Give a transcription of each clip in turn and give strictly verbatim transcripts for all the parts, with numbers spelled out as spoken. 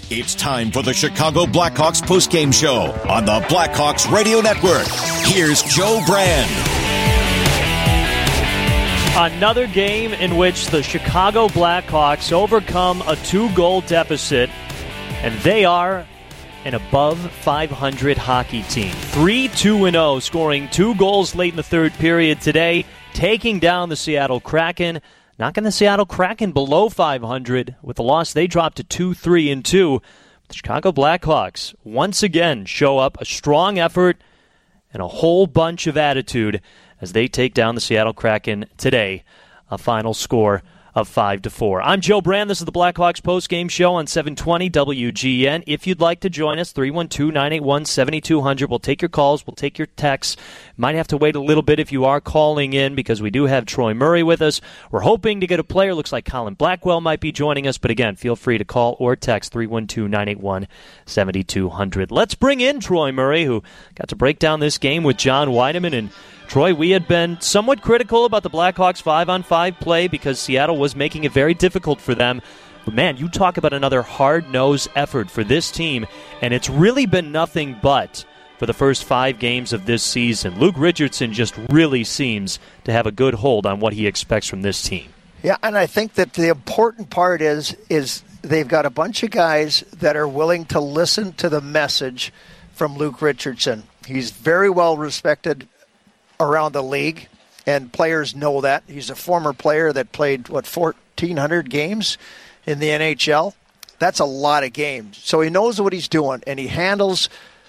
It's time for the Chicago Blackhawks postgame show on the Blackhawks Radio Network. Here's Joe Brand. Another game in which the Chicago Blackhawks overcome a two-goal deficit, and they are an above five hundred hockey team. three two and oh, scoring two goals late in the third period today, taking down the Seattle Kraken. Knocking the Seattle Kraken below five hundred. With the loss, they dropped to two three and two. The Chicago Blackhawks once again show up a strong effort and a whole bunch of attitude as they take down the Seattle Kraken today. A final score of five to four. I'm Joe Brand. This is the Blackhawks postgame show on seven twenty W G N. If you'd like to join us, three one two, nine eight one, seven two zero zero. We'll take your calls. We'll take your texts. Might have to wait a little bit if you are calling in because we do have Troy Murray with us. We're hoping to get a player. Looks like Colin Blackwell might be joining us. But again, feel free to call or text three one two, nine eight one, seven two zero zero. Let's bring in Troy Murray, who got to break down this game with John Weideman. And Troy, we had been somewhat critical about the Blackhawks five-on-five play because Seattle was making it very difficult for them. But, man, you talk about another hard-nosed effort for this team, and it's really been nothing but for the first five games of this season. Luke Richardson just really seems to have a good hold on what he expects from this team. Yeah, and I think that the important part is is they've got a bunch of guys that are willing to listen to the message from Luke Richardson. He's very well respected around the league, and players know that. He's a former player that played, what, fourteen hundred games in the N H L? That's a lot of games. So he knows what he's doing, and he handles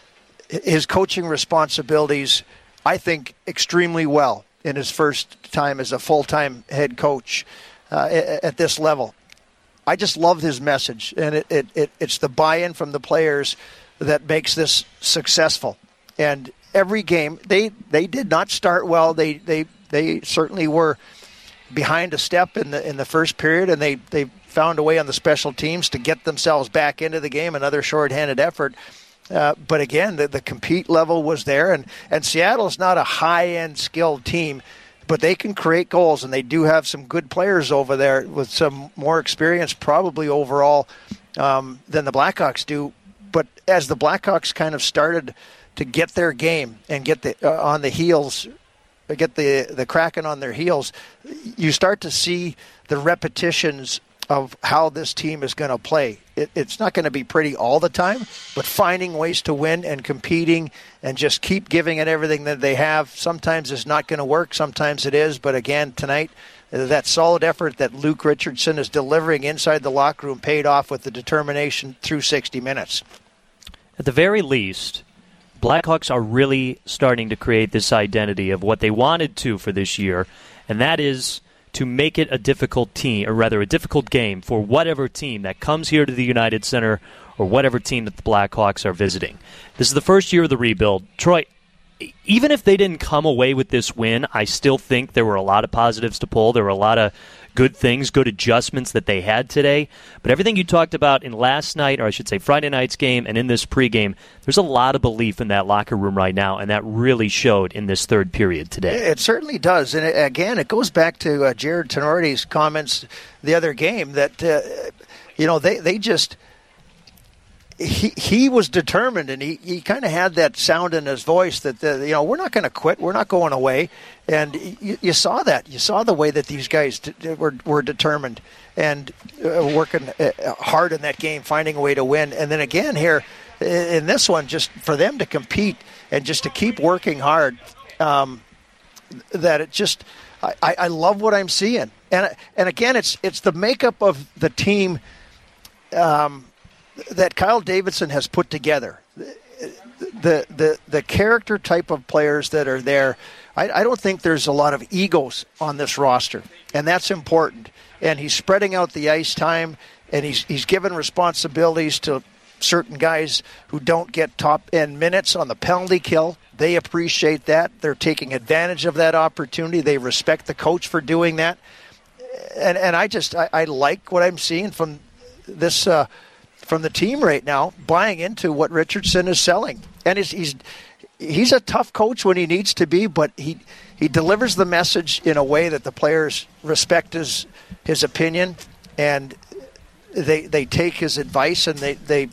his coaching responsibilities, I think, extremely well in his first time as a full-time head coach uh, at this level. I just love his message, and it, it, it it's the buy-in from the players that makes this successful. And every game, they, they did not start well. They they they certainly were behind a step in the in the first period, and they, they found a way on the special teams to get themselves back into the game. Another shorthanded effort, uh, but again, the, the compete level was there. And and Seattle's not a high-end skilled team, but they can create goals, and they do have some good players over there with some more experience, probably overall um, than the Blackhawks do. But as the Blackhawks kind of started to get their game and get the uh, on the heels, get the the Kraken on their heels, you start to see the repetitions of how this team is going to play. It, it's not going to be pretty all the time, but finding ways to win and competing and just keep giving it everything that they have. Sometimes it's not going to work, sometimes it is, but again, tonight, that solid effort that Luke Richardson is delivering inside the locker room paid off with the determination through sixty minutes. At the very least, Blackhawks are really starting to create this identity of what they wanted to for this year, and that is to make it a difficult team, or rather a difficult game for whatever team that comes here to the United Center or whatever team that the Blackhawks are visiting. This is the first year of the rebuild. Troy, even if they didn't come away with this win, I still think there were a lot of positives to pull. There were a lot of good things, good adjustments that they had today. But everything you talked about in last night, or I should say Friday night's game, and in this pregame, there's a lot of belief in that locker room right now, and that really showed in this third period today. It certainly does. And again, it goes back to uh, Jared Tenorti's comments the other game that, uh, you know, they, they just... He he was determined, and he, he kind of had that sound in his voice that, the, you know, we're not going to quit, we're not going away. And you, you saw that. You saw the way that these guys d- were were determined and uh, working uh, hard in that game, finding a way to win. And then again here in this one, just for them to compete and just to keep working hard, um, that it just I, I love what I'm seeing. And and again, it's it's the makeup of the team Um, that Kyle Davidson has put together. The the the character type of players that are there, I, I don't think there's a lot of egos on this roster, and that's important. And he's spreading out the ice time, and he's he's given responsibilities to certain guys who don't get top end minutes on the penalty kill. They appreciate that. They're taking advantage of that opportunity. They respect the coach for doing that. And and I just I, I like what I'm seeing from this. Uh, from the team right now, buying into what Richardson is selling. And he's he's, he's a tough coach when he needs to be, but he, he delivers the message in a way that the players respect his his opinion, and they they take his advice and they they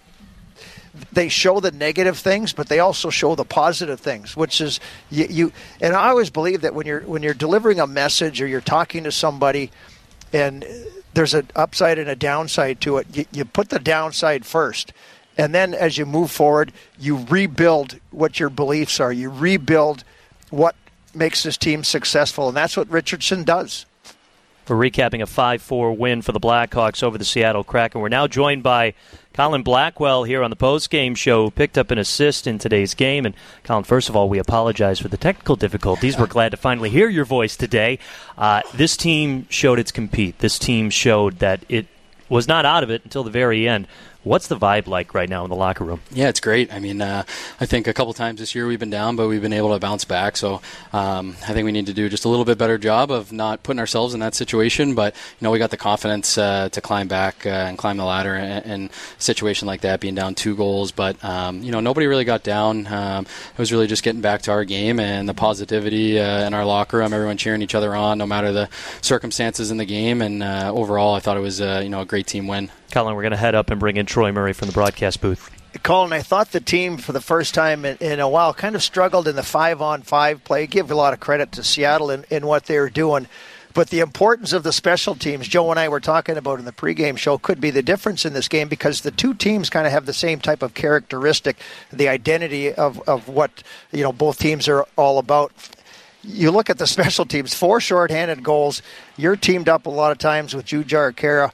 they show the negative things, but they also show the positive things, which is you, you and I always believe that when you're when you're delivering a message or you're talking to somebody and there's an upside and a downside to it, you, you put the downside first. And then as you move forward, you rebuild what your beliefs are. You rebuild what makes this team successful, and that's what Richardson does. We're recapping a five four win for the Blackhawks over the Seattle Kraken. We're now joined by Colin Blackwell here on the postgame show, who picked up an assist in today's game. And Colin, first of all, we apologize for the technical difficulties. We're glad to finally hear your voice today. Uh, this team showed its compete. This team showed that it was not out of it until the very end. What's the vibe like right now in the locker room? Yeah, it's great. I mean, uh, I think a couple times this year we've been down, but we've been able to bounce back. So um, I think we need to do just a little bit better job of not putting ourselves in that situation. But, you know, we got the confidence uh, to climb back uh, and climb the ladder in, in a situation like that, being down two goals. But, um, you know, nobody really got down. Um, it was really just getting back to our game and the positivity uh, in our locker room, everyone cheering each other on no matter the circumstances in the game. And uh, overall, I thought it was, uh, you know, a great team win. Colin, we're going to head up and bring in Troy Murray from the broadcast booth. Colin, I thought the team for the first time in, in a while kind of struggled in the five-on-five play. Give a lot of credit to Seattle in, in what they were doing. But the importance of the special teams, Joe and I were talking about in the pregame show, could be the difference in this game because the two teams kind of have the same type of characteristic, the identity of, of what you know both teams are all about. You look at the special teams, four shorthanded goals. You're teamed up a lot of times with Jujhar Khaira.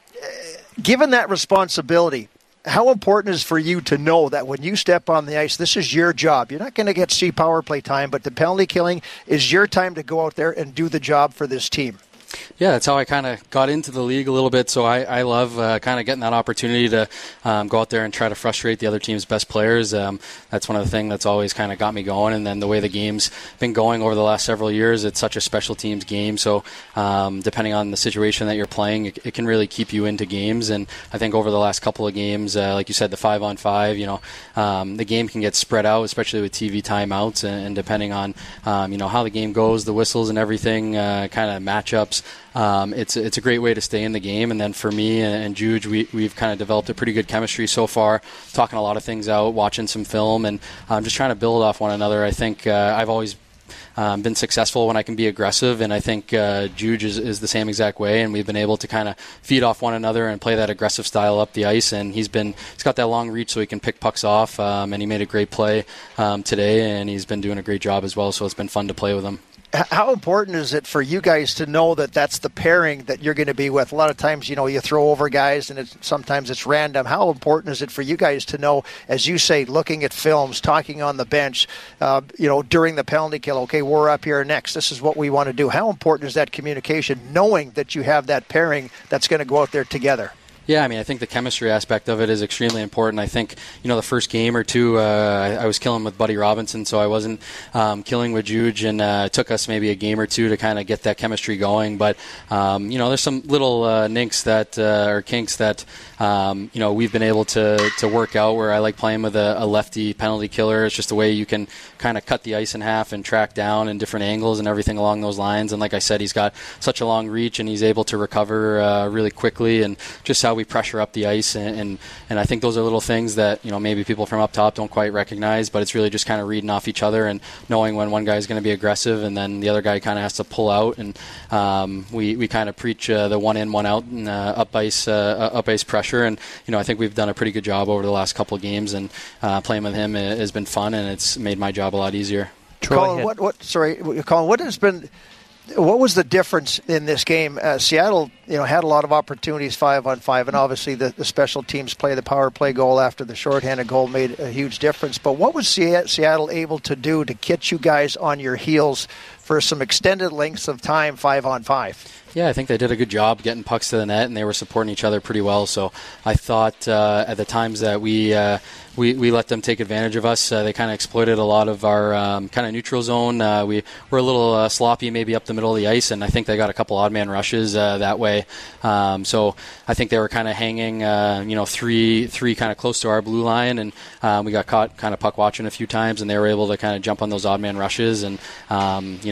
Given that responsibility, how important is it for you to know that when you step on the ice, this is your job? You're not going to get C power play time, but the penalty killing is your time to go out there and do the job for this team. Yeah, that's how I kind of got into the league a little bit. So I, I love uh, kind of getting that opportunity to um, go out there and try to frustrate the other team's best players. Um, that's one of the things that's always kind of got me going. And then the way the game's been going over the last several years, it's such a special teams game. So um, depending on the situation that you're playing, it, it can really keep you into games. And I think over the last couple of games, uh, like you said, the five on five, you know, um, the game can get spread out, especially with T V timeouts. And, and depending on, um, you know, how the game goes, the whistles and everything, uh, kind of matchups. Um, it's it's a great way to stay in the game, and then for me and, and Juge, we we've kind of developed a pretty good chemistry so far. Talking a lot of things out, watching some film, and um, just trying to build off one another. I think uh, I've always um, been successful when I can be aggressive, and I think uh, Juge is, is the same exact way. And we've been able to kind of feed off one another and play that aggressive style up the ice. And he's been he's got that long reach, so he can pick pucks off. Um, and he made a great play um, today, and he's been doing a great job as well. So it's been fun to play with him. How important is it for you guys to know that that's the pairing that you're going to be with? A lot of times, you know, you throw over guys and it's, sometimes it's random. How important is it for you guys to know, as you say, looking at films, talking on the bench, uh, you know, during the penalty kill, okay, we're up here next. This is what we want to do. How important is that communication, knowing that you have that pairing that's going to go out there together? Yeah, I mean, I think the chemistry aspect of it is extremely important. I think, you know, the first game or two, uh, I was killing with Buddy Robinson, so I wasn't um, killing with Juge, and uh, it took us maybe a game or two to kind of get that chemistry going. But, um, you know, there's some little uh, ninks that, uh, or kinks that, um, you know, we've been able to, to work out where I like playing with a, a lefty penalty killer. It's just a way you can kind of cut the ice in half and track down in different angles and everything along those lines. And like I said, he's got such a long reach, and he's able to recover uh, really quickly, and just how we pressure up the ice, and, and and I think those are little things that, you know, maybe people from up top don't quite recognize, but it's really just kind of reading off each other and knowing when one guy is going to be aggressive and then the other guy kind of has to pull out. And um, we, we kind of preach uh, the one in, one out, and uh, up ice uh, up ice pressure. And, you know, I think we've done a pretty good job over the last couple of games, and uh, playing with him has been fun, and it's made my job a lot easier. Colin, what, what, sorry, Colin, what has been... What was the difference in this game? Uh, Seattle, you know, had a lot of opportunities five on five, and obviously the, the special teams play, the power play goal after the shorthanded goal made a huge difference. But what was Seattle able to do to get you guys on your heels for some extended lengths of time five on five? Yeah, I think they did a good job getting pucks to the net, and they were supporting each other pretty well. So I thought uh, at the times that we uh, we, we let them take advantage of us, uh, they kind of exploited a lot of our um, kind of neutral zone. Uh, we were a little uh, sloppy maybe up the middle of the ice, and I think they got a couple odd man rushes uh, that way. Um, so I think they were kind of hanging, uh, you know, three three kind of close to our blue line, and um, we got caught kind of puck watching a few times, and they were able to kind of jump on those odd man rushes. And um, you know.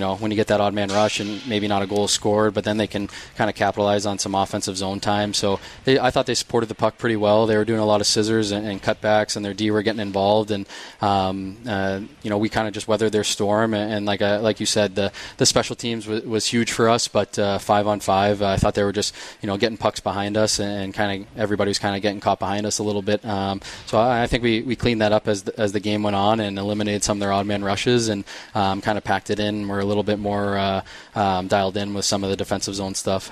know, when you get that odd man rush and maybe not a goal scored, but then they can kind of capitalize on some offensive zone time. So they, I thought they supported the puck pretty well. They were doing a lot of scissors and, and cutbacks, and their D were getting involved. And um, uh, you know, we kind of just weathered their storm. And, and like uh, like you said, the the special teams was, was huge for us. But uh, five on five, uh, I thought they were just you know getting pucks behind us, and, and kind of everybody was kind of getting caught behind us a little bit. Um, so I, I think we, we cleaned that up as the, as the game went on, and eliminated some of their odd man rushes, and um, kind of packed it in. We're a little bit more uh, um, dialed in with some of the defensive zone stuff.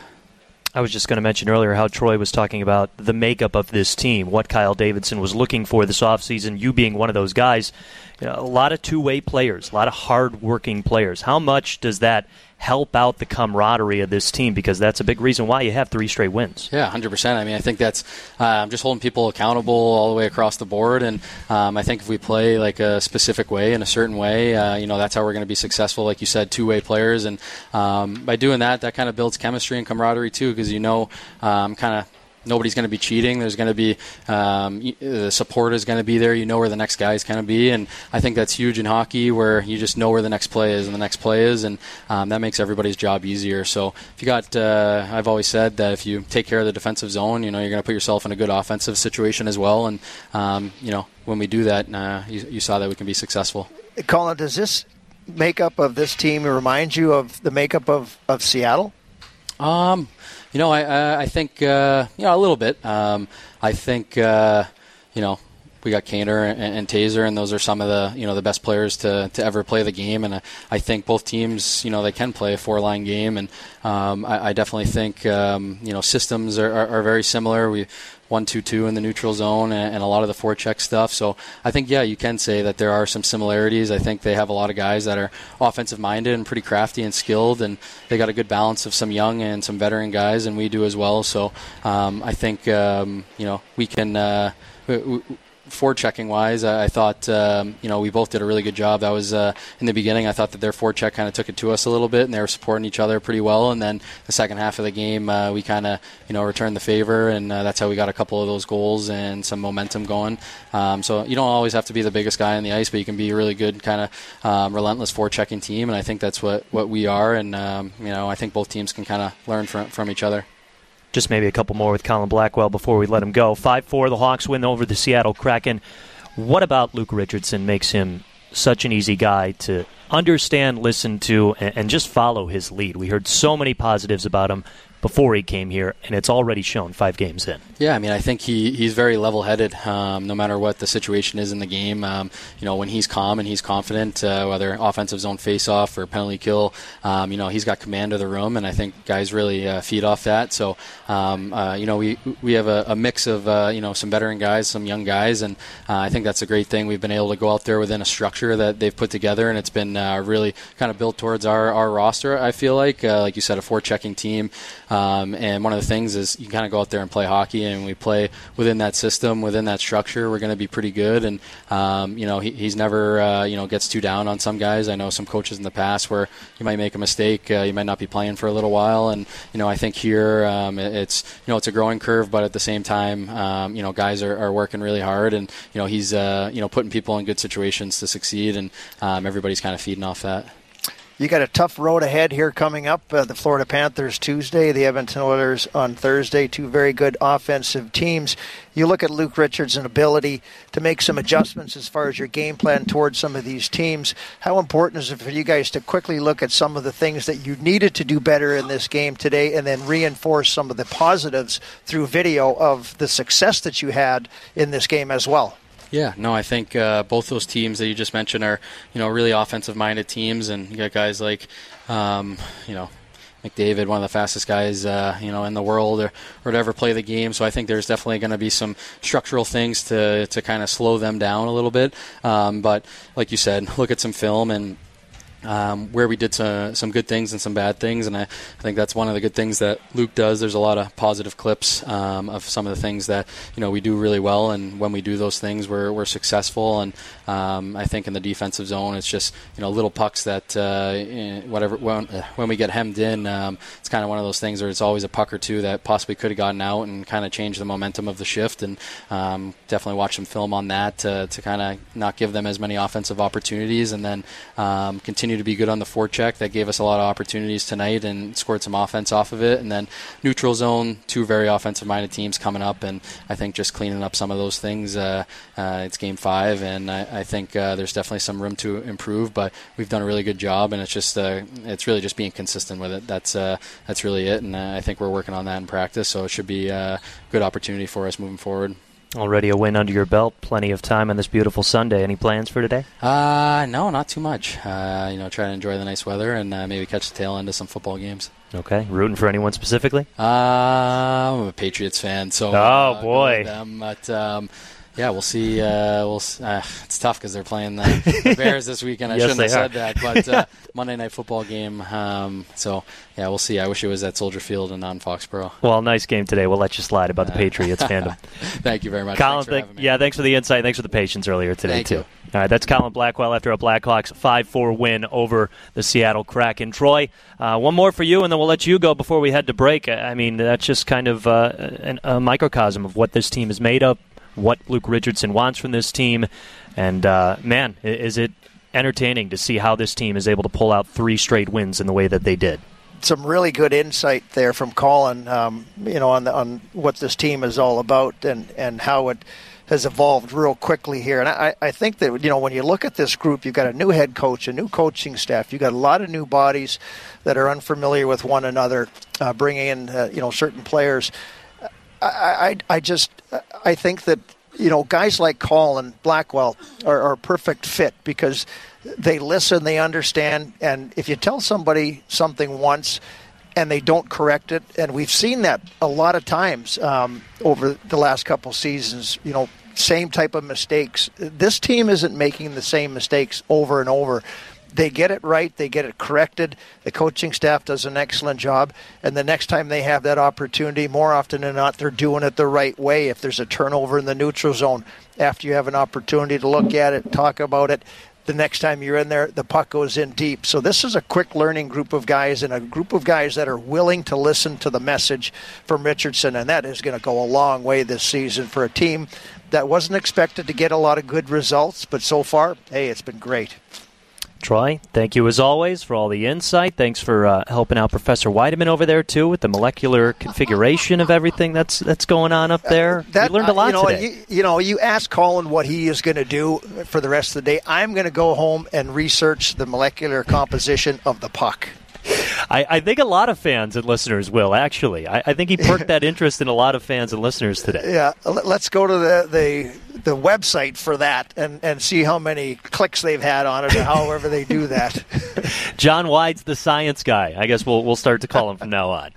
I was just going to mention earlier how Troy was talking about the makeup of this team, what Kyle Davidson was looking for this offseason, you being one of those guys. You know, a lot of two-way players, a lot of hard-working players. How much does that help out the camaraderie of this team? Because that's a big reason why you have three straight wins. Yeah, one hundred percent. I mean, I think that's um, just holding people accountable all the way across the board. And um, I think if we play like a specific way, in a certain way, uh, you know, that's how we're going to be successful. Like you said, two-way players. And um, by doing that, that kind of builds chemistry and camaraderie too, because you know um, kind of nobody's going to be cheating. There's going to be um, the support is going to be there. You know where the next guy is going to be, and I think that's huge in hockey, where you just know where the next play is and the next play is, and um, that makes everybody's job easier. So if you got, uh, I've always said that if you take care of the defensive zone, you know you're going to put yourself in a good offensive situation as well. And um, you know when we do that, uh, you, you saw that we can be successful. Colin, does this makeup of this team remind you of the makeup of, of Seattle? Um. You know, I I think uh, you know a little bit. Um, I think uh, you know we got Kaner and, and Taser, and those are some of the you know the best players to, to ever play the game. And I, I think both teams, you know, they can play a four line game, and um, I, I definitely think um, you know systems are, are, are very similar. We one two two in the neutral zone, and, and a lot of the forecheck stuff. So I think, yeah, you can say that there are some similarities. I think they have a lot of guys that are offensive-minded and pretty crafty and skilled, and they got a good balance of some young and some veteran guys, and we do as well. So um, I think, um, you know, we can uh, – we, we, forechecking wise, I thought um, you know we both did a really good job. That was uh, in the beginning. I thought that their forecheck kind of took it to us a little bit, and they were supporting each other pretty well. And then the second half of the game, uh, we kind of you know returned the favor, and uh, that's how we got a couple of those goals and some momentum going. Um, so you don't always have to be the biggest guy on the ice, but you can be a really good kind of um, relentless forechecking team, and I think that's what, what we are. And um, you know I think both teams can kind of learn from from each other. Just maybe a couple more with Colin Blackwell before we let him go. five four, the Hawks win over the Seattle Kraken. What about Luke Richardson makes him such an easy guy to understand, listen to, and, and just follow his lead? We heard so many positives about him before he came here, and it's already shown five games in. Yeah, I mean, I think he, he's very level-headed, um, no matter what the situation is in the game. Um, you know, when he's calm and he's confident, uh, whether offensive zone face-off or penalty kill, um, you know, he's got command of the room, and I think guys really uh, feed off that. So, um, uh, you know, we we have a, a mix of, uh, you know, some veteran guys, some young guys, and uh, I think that's a great thing. We've been able to go out there within a structure that they've put together, and it's been uh, really kind of built towards our, our roster, I feel like. Uh, like you said, a forechecking team. Um, and one of the things is you kind of go out there and play hockey, and we play within that system, within that structure. We're going to be pretty good. And, um, you know, he, he's never, uh, you know, gets too down on some guys. I know some coaches in the past where you might make a mistake. Uh, you might not be playing for a little while. And, you know, I think here um, it's, you know, it's a growing curve, but at the same time, um, you know, guys are, are working really hard. And, you know, he's, uh, you know, putting people in good situations to succeed. And um, everybody's kind of feeding off that. You got a tough road ahead here coming up. Uh, the Florida Panthers Tuesday, the Edmonton Oilers on Thursday. Two very good offensive teams. You look at Luke Richardson's ability to make some adjustments as far as your game plan towards some of these teams. How important is it for you guys to quickly look at some of the things that you needed to do better in this game today, and then reinforce some of the positives through video of the success that you had in this game as well? Yeah, no, I think uh, both those teams that you just mentioned are, you know, really offensive-minded teams, and you got guys like, um, you know, McDavid, one of the fastest guys, uh, you know, in the world, or, or to ever play the game. So I think there's definitely going to be some structural things to to kind of slow them down a little bit. Um, but like you said, look at some film and. Um, where we did some, some good things and some bad things, and I, I think that's one of the good things that Luke does. There's a lot of positive clips um, of some of the things that you know we do really well, and when we do those things, we're we're successful. And um, I think in the defensive zone, it's just you know little pucks that uh, whatever when, when we get hemmed in, um, it's kind of one of those things where it's always a puck or two that possibly could have gotten out and kind of changed the momentum of the shift. And um, definitely watch some film on that to, to kind of not give them as many offensive opportunities, and then um, continue. continue to be good on the forecheck. That gave us a lot of opportunities tonight and scored some offense off of it. And then neutral zone, two very offensive-minded teams coming up, and I think just cleaning up some of those things. Uh, uh, it's game five, and I, I think uh, there's definitely some room to improve, but we've done a really good job, and it's just uh, it's really just being consistent with it. That's uh, that's really it, and uh, I think we're working on that in practice, so it should be a good opportunity for us moving forward. Already a win under your belt. Plenty of time on this beautiful Sunday. Any plans for today? Uh, no, not too much. Uh, you know, try to enjoy the nice weather and uh, maybe catch the tail end of some football games. Okay. Rooting for anyone specifically? Uh, I'm a Patriots fan, so oh uh, boy. Them, but um, yeah, we'll see. Uh, we'll. Uh, it's tough because they're playing the, the Bears this weekend. I yes, shouldn't have are. said that, but uh, Monday Night Football game. Um, so yeah, we'll see. I wish it was at Soldier Field and not in Foxborough. Well, nice game today. We'll let you slide about the Patriots fandom. Thank you very much. Colin, thanks for th- having me. yeah, thanks for the insight. Thanks for the patience earlier today Thank too. You. All right, that's Colin Blackwell after a Blackhawks five four win over the Seattle Kraken. Troy, uh, one more for you, and then we'll let you go before we head to break. I mean, that's just kind of uh, an, a microcosm of what this team is made of, what Luke Richardson wants from this team, and, uh, man, is it entertaining to see how this team is able to pull out three straight wins in the way that they did. Some really good insight there from Colin, um, you know, on the, on what this team is all about and, and how it has evolved real quickly here. And I, I think that, you know, when you look at this group, you've got a new head coach, a new coaching staff. You've got a lot of new bodies that are unfamiliar with one another, uh, bringing in, uh, you know, certain players. I, I, I just, I think that, you know, guys like Colin Blackwell are, are a perfect fit because they listen, they understand, and if you tell somebody something once and they don't correct it, and we've seen that a lot of times um, over the last couple seasons, you know, same type of mistakes. This team isn't making the same mistakes over and over. They get it right. They get it corrected. The coaching staff does an excellent job. And the next time they have that opportunity, more often than not, they're doing it the right way. If there's a turnover in the neutral zone, after you have an opportunity to look at it, talk about it, the next time you're in there, the puck goes in deep. So this is a quick learning group of guys and a group of guys that are willing to listen to the message from Richardson. And that is going to go a long way this season for a team that wasn't expected to get a lot of good results. But so far, hey, it's been great. Troy, thank you as always for all the insight. Thanks for uh, helping out Professor Weideman over there too with the molecular configuration of everything that's that's going on up there. Uh, that, we learned a lot uh, you know, today. You, you know, you ask Colin what he is going to do for the rest of the day. I'm going to go home and research the molecular composition of the puck. I, I think a lot of fans and listeners will, actually. I, I think he perked that interest in a lot of fans and listeners today. Yeah, let's go to the the, the website for that and, and see how many clicks they've had on it or however they do that. John White's the science guy. I guess we'll we'll start to call him from now on.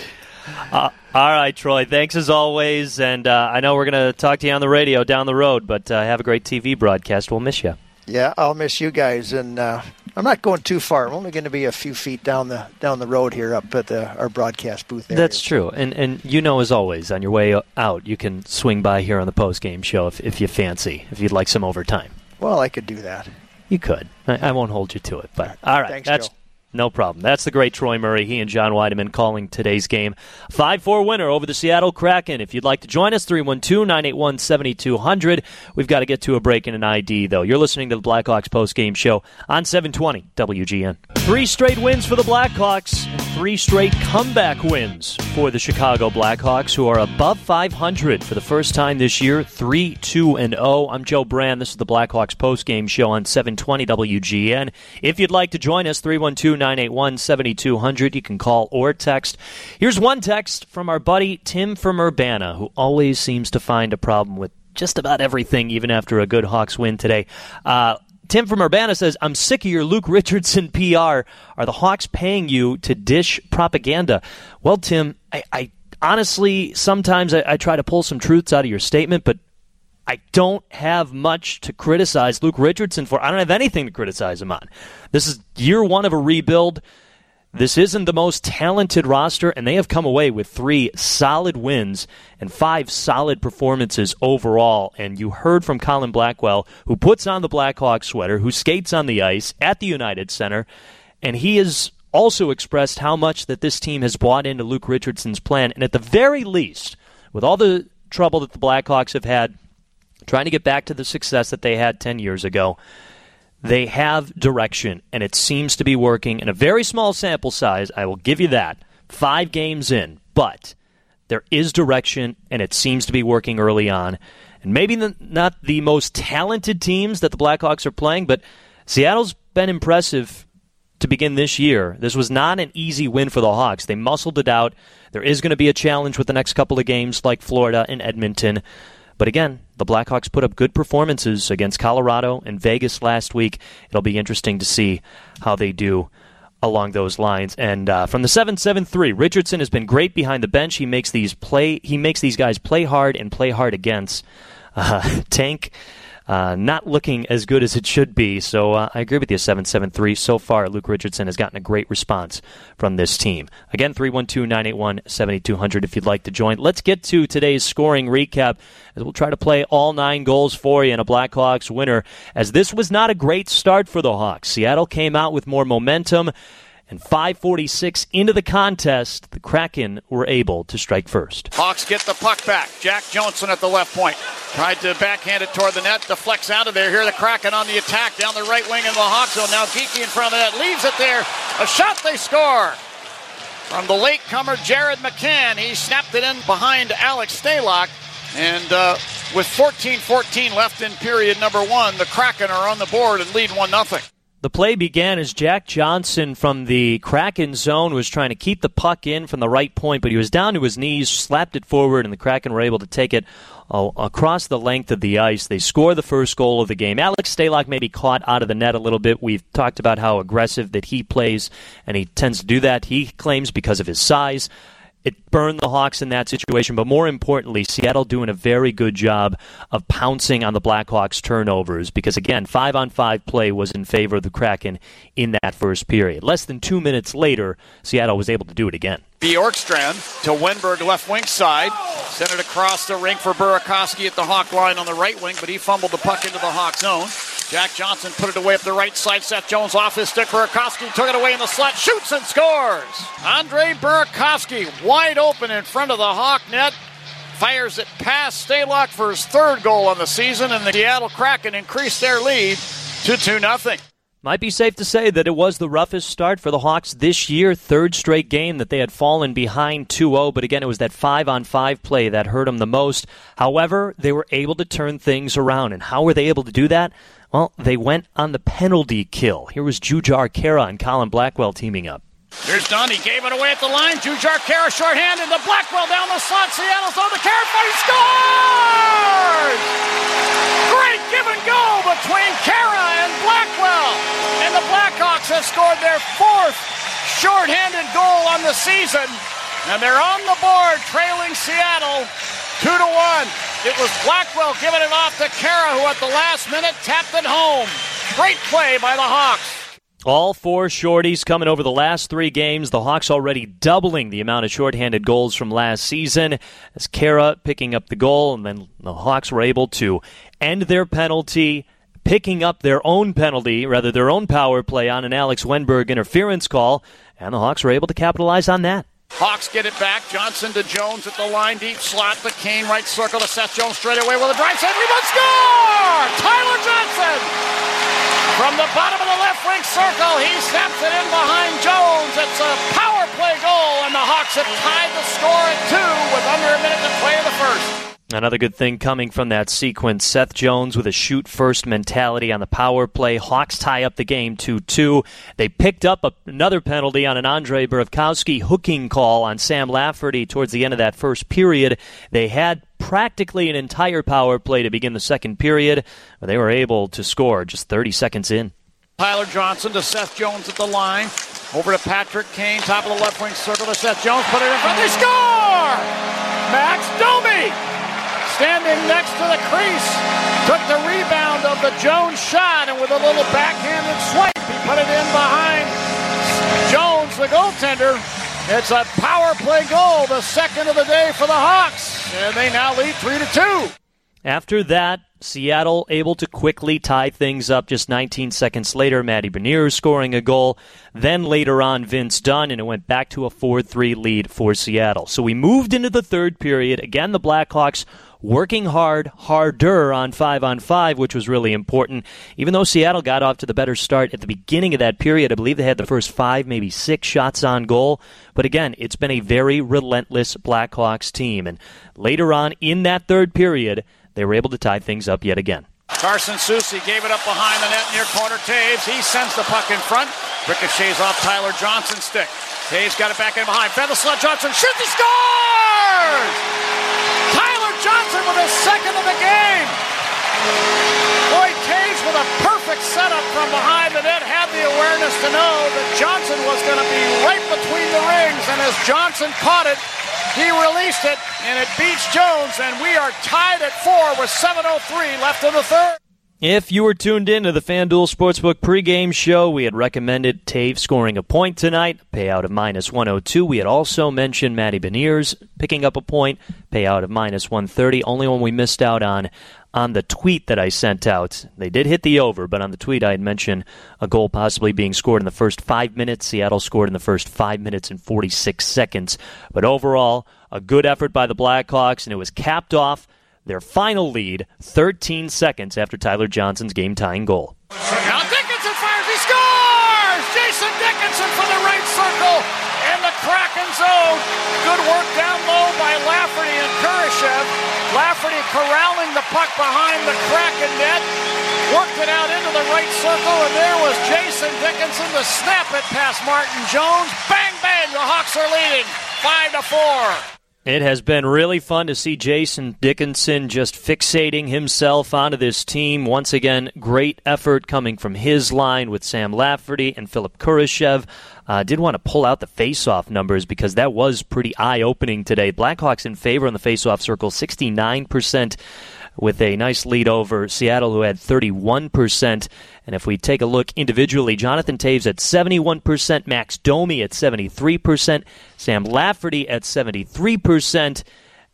Uh, all right, Troy, thanks as always. And uh, I know we're going to talk to you on the radio down the road, but uh, have a great T V broadcast. We'll miss you. Yeah, I'll miss you guys, and uh, I'm not going too far. I'm only going to be a few feet down the down the road here up at the, our broadcast booth area. That's true, and and you know, as always, on your way out, you can swing by here on the post-game show if, if you fancy, if you'd like some overtime. Well, I could do that. You could. I, I won't hold you to it, but all right, Thanks, that's Joe. No problem. That's the great Troy Murray. He and John Weideman calling today's game. five four winner over the Seattle Kraken. If you'd like to join us, three one two, nine eight one, seven two zero zero. We've got to get to a break and an I D, though. You're listening to the Blackhawks post-game show on seven twenty W G N. Three straight wins for the Blackhawks and three straight comeback wins for the Chicago Blackhawks, who are above five hundred for the first time this year, three two and oh. I'm Joe Brand. This is the Blackhawks post-game show on seven twenty W G N. If you'd like to join us, three one two, nine eight one, seven two zero zero. You can call or text. Here's one text from our buddy Tim from Urbana, who always seems to find a problem with just about everything, even after a good Hawks win today. Uh, Tim from Urbana says, I'm sick of your Luke Richardson P R. Are the Hawks paying you to dish propaganda? Well, Tim, I, I honestly, sometimes I, I try to pull some truths out of your statement, but I don't have much to criticize Luke Richardson for. I don't have anything to criticize him on. This is year one of a rebuild. This isn't the most talented roster, and they have come away with three solid wins and five solid performances overall. And you heard from Colin Blackwell, who puts on the Blackhawks sweater, who skates on the ice at the United Center, and he has also expressed how much that this team has bought into Luke Richardson's plan. And at the very least, with all the trouble that the Blackhawks have had trying to get back to the success that they had ten years ago, They have direction, and it seems to be working in a very small sample size. I will give you that. Five games in, but there is direction, and it seems to be working early on. And maybe the, not the most talented teams that the Blackhawks are playing, but Seattle's been impressive to begin this year. This was not an easy win for the Hawks. They muscled it out. There is going to be a challenge with the next couple of games like Florida and Edmonton. But again, the Blackhawks put up good performances against Colorado and Vegas last week. It'll be interesting to see how they do along those lines. And uh, from the seven seven three, Richardson has been great behind the bench. He makes these play. He makes these guys play hard and play hard against. Uh, Tank, uh, not looking as good as it should be. So uh, I agree with you, seven seven three. So far, Luke Richardson has gotten a great response from this team. Again, three one two, nine eight one, seven two zero zero if you'd like to join. Let's get to today's scoring recap, as we'll try to play all nine goals for you in a Blackhawks winner, as this was not a great start for the Hawks. Seattle came out with more momentum, and five forty-six into the contest, the Kraken were able to strike first. Hawks get the puck back. Jack Johnson at the left point. Tried to backhand it toward the net, deflects out of there. Here the Kraken on the attack down the right wing in the Hawks zone. Now Geekie in front of the net, leaves it there. A shot, they score. From the latecomer Jared McCann, he snapped it in behind Alex Stalock. And uh, with fourteen fourteen left in period number one, the Kraken are on the board and lead one nothing. The play began as Jack Johnson from the Kraken zone was trying to keep the puck in from the right point, but he was down to his knees, slapped it forward, and the Kraken were able to take it uh, across the length of the ice. They score the first goal of the game. Alex Stalock may be caught out of the net a little bit. We've talked about how aggressive that he plays, and he tends to do that, he claims, because of his size. It burned the Hawks in that situation, but more importantly, Seattle doing a very good job of pouncing on the Blackhawks' turnovers because, again, five-on-five play was in favor of the Kraken in that first period. Less than two minutes later, Seattle was able to do it again. Bjorkstrand to Wenberg, left wing side. Sent it across the rink for Burakovsky at the Hawk line on the right wing, but he fumbled the puck into the Hawk zone. Jack Johnson put it away up the right side. Seth Jones off his stick. Burakovsky took it away in the slot. Shoots and scores. Andre Burakovsky wide open in front of the Hawk net. Fires it past Stalock for his third goal on the season, and the Seattle Kraken increased their lead to two nothing. Might be safe to say that it was the roughest start for the Hawks this year. Third straight game that they had fallen behind two oh, but again, it was that five-on-five play that hurt them the most. However, they were able to turn things around, and how were they able to do that? Well, they went on the penalty kill. Here was Jujhar Khaira and Colin Blackwell teaming up. Here's Dunn. He gave it away at the line. Jujhar Khaira shorthanded to Blackwell down the slot. Seattle's on the carrot, but he scores! Great give and go between Khaira and Blackwell. And the Blackhawks have scored their fourth shorthanded goal on the season. And they're on the board, trailing Seattle two to one. It was Blackwell giving it off to Khaira, who at the last minute tapped it home. Great play by the Hawks. All four shorties coming over the last three games. The Hawks already doubling the amount of shorthanded goals from last season. As Khaira picking up the goal, and then the Hawks were able to end their penalty, picking up their own penalty, rather their own power play on an Alex Wenberg interference call, and the Hawks were able to capitalize on that. Hawks get it back. Johnson to Jones at the line, deep slot to Kane, right circle to Seth Jones straight away with a drive. Save, rebound, score! Tyler Johnson! From the bottom of the left wing circle, he snaps it in behind Jones. It's a power play goal, and the Hawks have tied the score at two with under a minute to play in the first. Another good thing coming from that sequence, Seth Jones with a shoot-first mentality on the power play. Hawks tie up the game two two. They picked up a, another penalty on an Andre Burakovsky hooking call on Sam Lafferty towards the end of that first period. They had practically an entire power play to begin the second period, but they were able to score just thirty seconds in. Tyler Johnson to Seth Jones at the line. Over to Patrick Kane, top of the left wing circle to Seth Jones. Put it in front. They score! Max Domi! Standing next to the crease, took the rebound of the Jones shot, and with a little backhanded swipe, he put it in behind Jones, the goaltender. It's a power play goal, the second of the day for the Hawks, and they now lead three to two. After that, Seattle able to quickly tie things up. Just nineteen seconds later, Matty Beniers scoring a goal. Then later on, Vince Dunn, and it went back to a four three lead for Seattle. So we moved into the third period. Again, the Blackhawks working hard, harder on five on five, which was really important. Even though Seattle got off to the better start at the beginning of that period, I believe they had the first five, maybe six shots on goal. But again, it's been a very relentless Blackhawks team. And later on in that third period, they were able to tie things up yet again. Carson Soucy gave it up behind the net near corner Taves. He sends the puck in front. Ricochets off Tyler Johnson's stick. Taves got it back in behind. Fethesla Johnson shoots and scores! Tyler Johnson with his second of the game. Boy, Taves with a perfect setup from behind the net had the awareness to know that Johnson was going to be right between the rings. And as Johnson caught it, he released it, and it beats Jones, and we are tied at four with seven oh three left in the third. If you were tuned in to the FanDuel Sportsbook pregame show, we had recommended Taves scoring a point tonight, payout of minus one oh two. We had also mentioned Matty Beniers picking up a point, payout of minus one thirty. Only one we missed out on on the tweet that I sent out. They did hit the over, but on the tweet I had mentioned a goal possibly being scored in the first five minutes. Seattle scored in the first five minutes and forty-six seconds. But overall, a good effort by the Blackhawks, and it was capped off their final lead thirteen seconds after Tyler Johnson's game-tying goal. Now Dickinson fires, he scores! Jason Dickinson from the right circle in the Kraken zone. Good work down low by Lafferty and Kurashev. Lafferty corralling the puck behind the Kraken net. Worked it out into the right circle, and there was Jason Dickinson to snap it past Martin Jones. Bang, bang, the Hawks are leading five to four. It has been really fun to see Jason Dickinson just fixating himself onto this team. Once again, great effort coming from his line with Sam Lafferty and Philip Kurashev. I uh, did want to pull out the face-off numbers because that was pretty eye-opening today. Blackhawks in favor on the face-off circle, sixty-nine percent with a nice lead over Seattle, who had thirty-one percent. And if we take a look individually, Jonathan Taves at seventy-one percent, Max Domi at seventy-three percent, Sam Lafferty at seventy-three percent.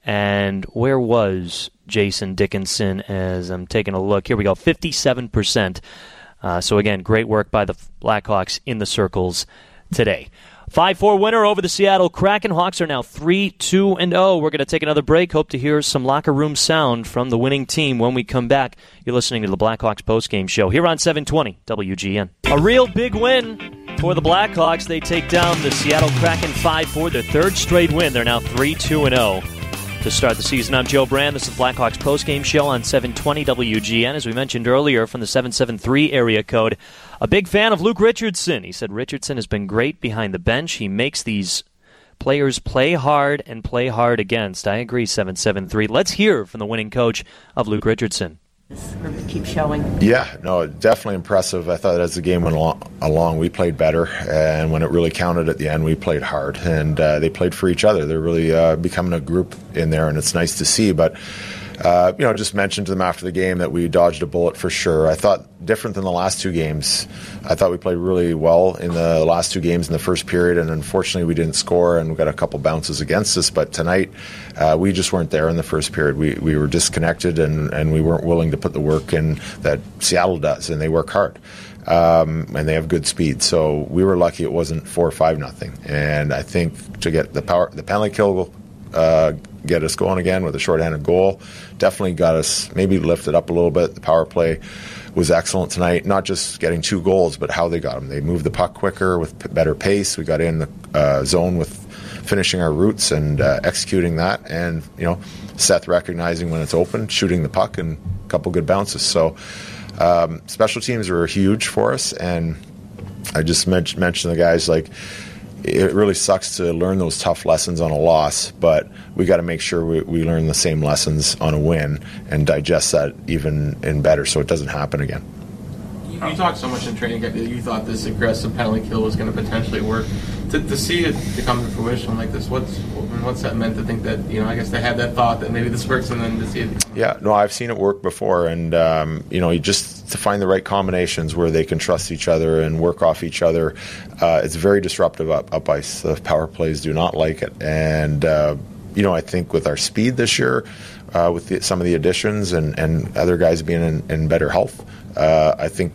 And where was Jason Dickinson as I'm taking a look? Here we go, fifty-seven percent. Uh, so again, great work by the Blackhawks in the circles today. five four winner over the Seattle Kraken. Hawks are now three two and oh. We're going to take another break. Hope to hear some locker room sound from the winning team when we come back. You're listening to the Blackhawks postgame show here on seven twenty W G N. A real big win for the Blackhawks. They take down the Seattle Kraken five four, their third straight win. They're now three two and oh. To start the season, I'm Joe Brand. This is the Blackhawks postgame show on seven twenty W G N. As we mentioned earlier from the seven seven three area code, a big fan of Luke Richardson. He said Richardson has been great behind the bench. He makes these players play hard and play hard against. I agree, seven seven three. Let's hear from the winning coach of Luke Richardson. Keep showing. Yeah, no, definitely impressive. I thought as the game went along, we played better, and when it really counted at the end, we played hard, and uh, they played for each other. They're really uh, becoming a group in there, and it's nice to see. But uh, you know, just mentioned to them after the game that we dodged a bullet for sure. I thought different than the last two games. I thought we played really well in the last two games in the first period, and unfortunately we didn't score, and we got a couple bounces against us. But tonight, uh, we just weren't there in the first period. We we were disconnected, and, and we weren't willing to put the work in that Seattle does, and they work hard. Um, and they have good speed. So we were lucky it wasn't four or five nothing. And I think to get the power, the penalty kill, uh, get us going again with a shorthanded goal, definitely got us maybe lifted up a little bit. The power play was excellent tonight. Not just getting two goals, but how they got them. They moved the puck quicker with p- better pace. We got in the uh, zone with finishing our routes and uh, executing that. And you know, Seth recognizing when it's open, shooting the puck, and a couple good bounces. So. Um, special teams were huge for us, and I just mentioned mention the guys, like, it really sucks to learn those tough lessons on a loss, but we got to make sure we, we learn the same lessons on a win and digest that even in better so it doesn't happen again. You, you talked so much in training that you thought this aggressive penalty kill was going to potentially work. To, to see it to come to fruition like this, what's what's that meant to think that, you know, I guess they had that thought that maybe this works, and then to see it? Yeah, no, I've seen it work before, and, um, you know, you just to find the right combinations where they can trust each other and work off each other. Uh, it's very disruptive up, up ice. The power plays do not like it, and, uh, you know, I think with our speed this year, uh, with the, some of the additions and, and other guys being in, in better health, uh, I think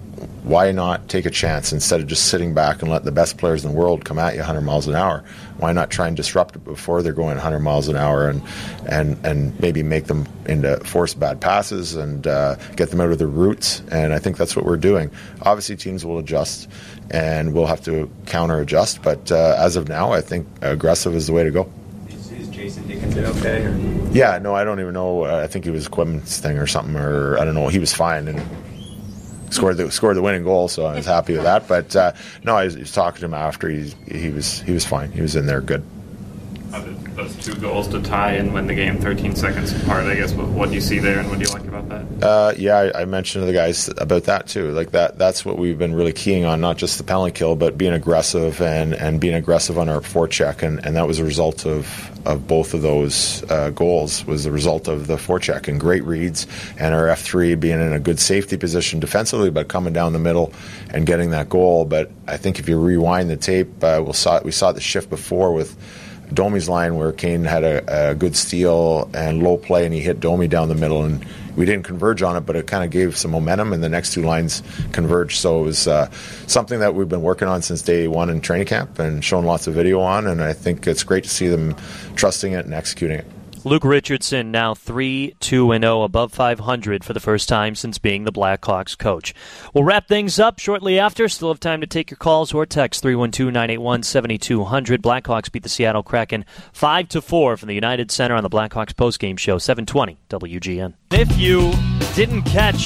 why not take a chance instead of just sitting back and let the best players in the world come at you one hundred miles an hour? Why not try and disrupt it before they're going one hundred miles an hour and and, and maybe make them into force bad passes and uh, get them out of their routes? And I think that's what we're doing. Obviously, teams will adjust and we'll have to counter-adjust, but uh, as of now, I think aggressive is the way to go. Is Jason Dickinson okay? Or? Yeah, no, I don't even know. Uh, I think it was equipment's thing or something, or I don't know. He was fine and scored the scored the winning goal, so I was happy with that. But uh, no, I was, I was talking to him after. He he was he was fine. He was in there good. How did those two goals to tie and win the game thirteen seconds apart, I guess, what, what do you see there and what do you like about that? Uh, yeah, I, I mentioned to the guys about that too. Like that, that's what we've been really keying on, not just the penalty kill, but being aggressive and, and being aggressive on our forecheck, and, and that was a result of, of both of those uh, goals, was the result of the forecheck and great reads, and our F three being in a good safety position defensively, but coming down the middle and getting that goal. But I think if you rewind the tape, uh, we'll saw, we saw the shift before with Domi's line where Kane had a, a good steal and low play, and he hit Domi down the middle, and we didn't converge on it, but it kind of gave some momentum, and the next two lines converged. So it was uh, something that we've been working on since day one in training camp and showing lots of video on, and I think it's great to see them trusting it and executing it. Luke Richardson now three two and oh, above five hundred for the first time since being the Blackhawks coach. We'll wrap things up shortly after. Still have time to take your calls or text three one two, nine eight one, seven two zero zero. Blackhawks beat the Seattle Kraken five to four from the United Center on the Blackhawks postgame show, seven twenty W G N. If you didn't catch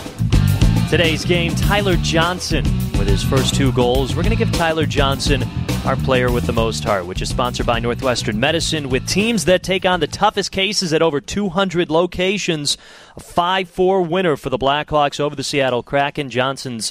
today's game, Tyler Johnson with his first two goals. We're going to give Tyler Johnson our player with the most heart, which is sponsored by Northwestern Medicine. With teams that take on the toughest cases at over two hundred locations, a five four winner for the Blackhawks over the Seattle Kraken. Johnson's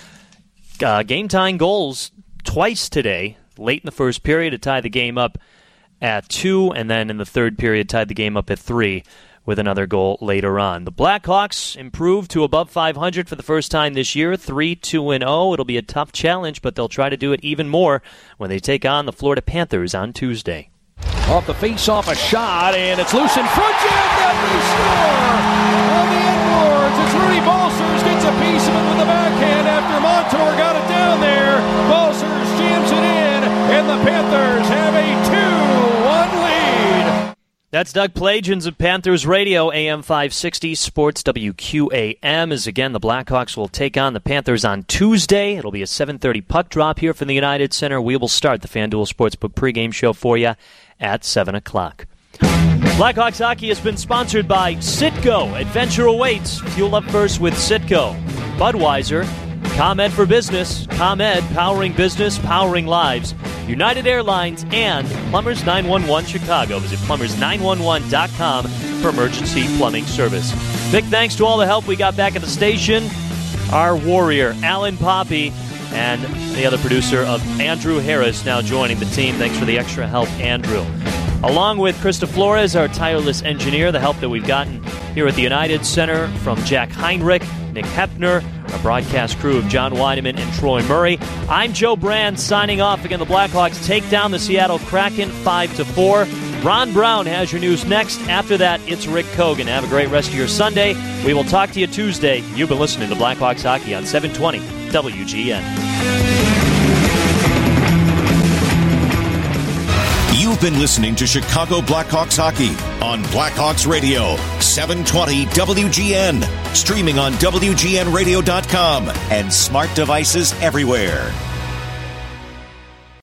uh, game-tying goals twice today, late in the first period to tie the game up at two, and then in the third period tied the game up at three with another goal later on. The Blackhawks improved to above five hundred for the first time this year, three two and oh. It'll be a tough challenge, but they'll try to do it even more when they take on the Florida Panthers on Tuesday. Off the face-off, a shot, and it's loose in front. Jam, they score on the inboards. It's Rudy Balcers gets a piece of it with the backhand after Montour got it down there. Balcers jams it in, and the Panthers have a two one lead. That's Doug Plagens of Panthers Radio, A M five sixty, Sports W Q A M. As again, the Blackhawks will take on the Panthers on Tuesday. It'll be a seven thirty puck drop here from the United Center. We will start the FanDuel Sportsbook pregame show for you at seven o'clock. Blackhawks hockey has been sponsored by Citgo. Adventure awaits. Fuel up first with Citgo. Budweiser. ComEd for Business. ComEd, powering business, powering lives. United Airlines, and Plumbers nine one one Chicago. Visit plumbers nine one one dot com for emergency plumbing service. Big thanks to all the help we got back at the station. Our warrior, Alan Poppy, and the other producer of Andrew Harris now joining the team. Thanks for the extra help, Andrew. Along with Krista Flores, our tireless engineer, the help that we've gotten here at the United Center from Jack Heinrich, Nick Hepner, our broadcast crew of John Weideman and Troy Murray. I'm Joe Brand signing off. Again, the Blackhawks take down the Seattle Kraken five to four. Ron Brown has your news next. After that, it's Rick Kogan. Have a great rest of your Sunday. We will talk to you Tuesday. You've been listening to Blackhawks Hockey on seven twenty W G N. You've been listening to Chicago Blackhawks Hockey on Blackhawks Radio, seven twenty W G N. Streaming on W G N radio dot com and smart devices everywhere.